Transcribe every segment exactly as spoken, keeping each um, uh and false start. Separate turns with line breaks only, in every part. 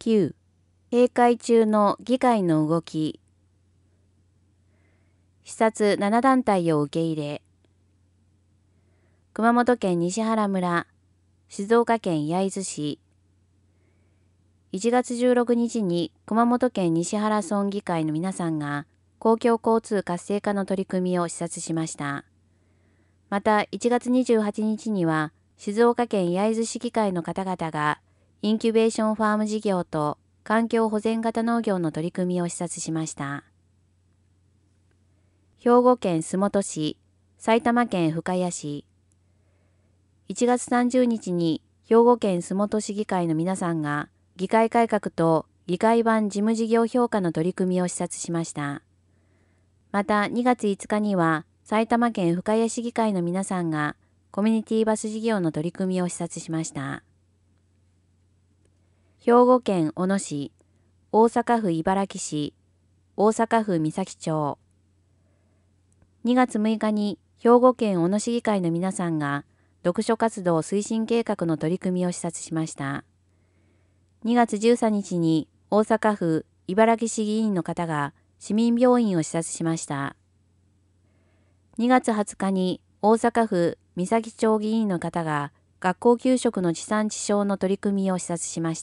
きゅう、閉会中の議会の動き。視察なな団体を受け入れ。熊本県西原村、静岡県焼津市。いちがつじゅうろくにちに熊本県西原村議会の皆さんが公共交通活性化の取り組みを視察しました。またいちがつにじゅうはちにちには静岡県焼津市議会の方々がインキュベーションファーム事業と環境保全型農業の取り組みを視察しました。兵庫県洲本市、埼玉県深谷市。いちがつさんじゅうにちに兵庫県洲本市議会の皆さんが議会改革と議会版事務事業評価の取り組みを視察しました。またにがついつかには埼玉県深谷市議会の皆さんがコミュニティバス事業の取り組みを視察しました。兵庫県小野市、大阪府茨木市、大阪府三崎町。にがつむいかに兵庫県小野市議会の皆さんが読書活動推進計画の取り組みを視察しました。にがつじゅうさんにちに大阪府茨木市議員の方が市民病院を視察しました。にがつはつかに大阪府三崎町議員の方が学校給食の地産地消の取り組みを視察しました。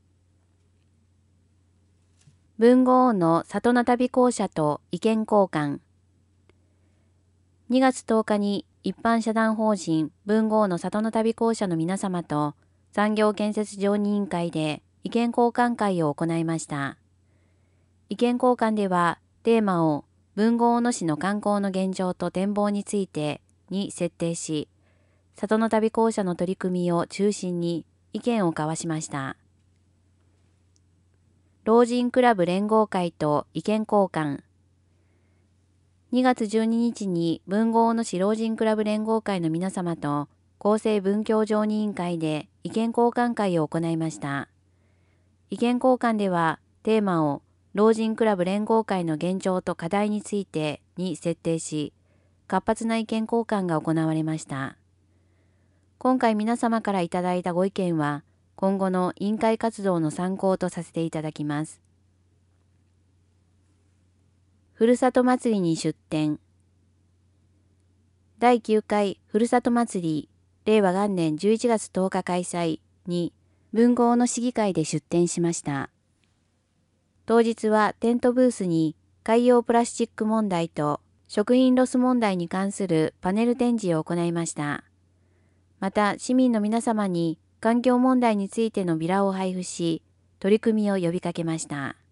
豊後大野里の旅公社と意見交換。にがつとおかに一般社団法人豊後大野里の旅公社の皆様と産業建設常任委員会で意見交換会を行いました。意見交換ではテーマを豊後大野市の観光の現状と展望についてに設定し、里の旅公社の取り組みを中心に意見を交わしました。老人クラブ連合会と意見交換。にがつじゅうににちに豊後大野市老人クラブ連合会の皆様と厚生文教常任委員会で意見交換会を行いました。意見交換ではテーマを老人クラブ連合会の現状と課題についてに設定し、活発な意見交換が行われました。今回皆様からいただいたご意見は今後の委員会活動の参考とさせていただきます。ふるさと祭りに出展。だいきゅうかいふるさと祭り令和元年じゅういちがつとおか開催に豊後大野市議会で出展しました。当日はテントブースに海洋プラスチック問題と食品ロス問題に関するパネル展示を行いました。また市民の皆様に環境問題についてのビラを配布し、取り組みを呼びかけました。